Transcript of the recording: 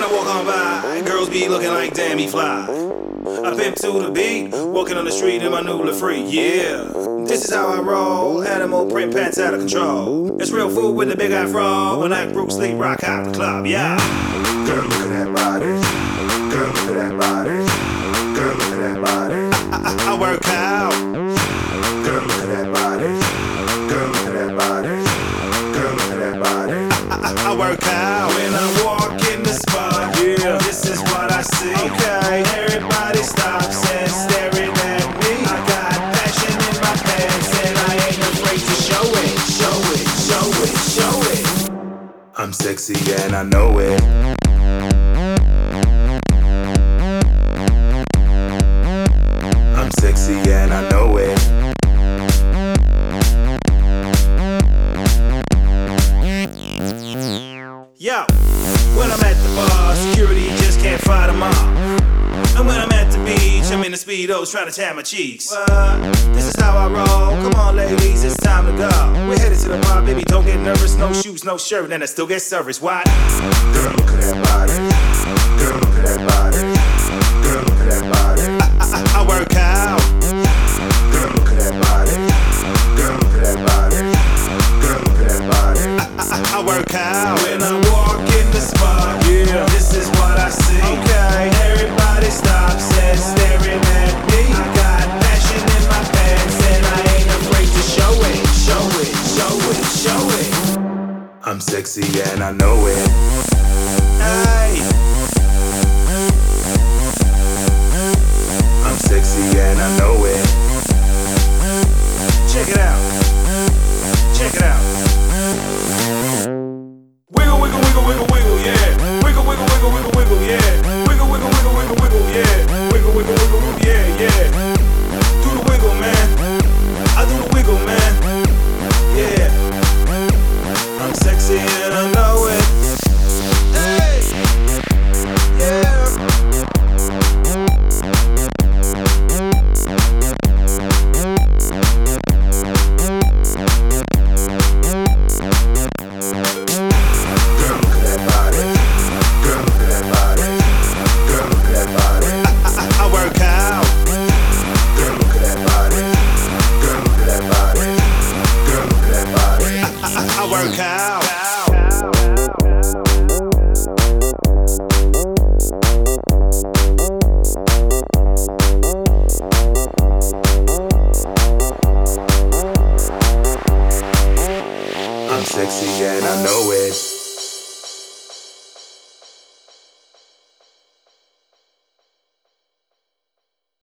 I walk on by, girls be looking like damn he fly. I pimp to the beat, walking on the street in my new La Free. Yeah, this is how I roll. Animal print pants out of control. It's real food with a big afro. When I Bruce Lee rock out the club. Yeah. Girl, look at that body. Girl, look at that body. Girl, look at that body. I work out. Girl, look at that body. Girl, look at that body. Girl, look at that body. I work out. When I walk in the spot, yeah, this is what I see. Okay, everybody stops and staring at me. I got passion in my pants and I ain't afraid to show it, show it, show it, show it. I'm sexy and I know it. I'm sexy and I know it. Yo, when I'm at the bar, security just can't fight them all. And when I'm at the beach, I'm in the Speedos trying to tan my cheeks. This is how I roll. Come on, ladies, it's time to go. We're headed to the bar, baby, don't get nervous. No shoes, no shirt, and I still get service. What? Girl, look at that body. Girl, look at that body. Girl, look at that body. I work out. Girl, look at that body. Girl, look at that body. Girl, look at that body. I work out. When I walk in the spot, yeah, this is what I see. Okay, everybody stops and staring at me. I got passion in my pants and I ain't afraid to show it, show it, show it, show it. I'm sexy and I know it. Hey, I'm sexy and I know it. check it out. Check it out. Wiggle, wiggle, wiggle, wiggle, wiggle, yeah. Wiggle, wiggle, wiggle, wiggle, wiggle, yeah. Wiggle, wiggle, wiggle, wiggle, wiggle, yeah. Wiggle, wiggle, wiggle, wiggle, yeah, yeah. Do the wiggle, man. I do the wiggle, man. Yeah. I'm sexy and I know it. Hey. Yeah. I work out. Girl, look at that body. Girl, look at that body. Girl, look at that body. I work out. I'm sexy and I know it.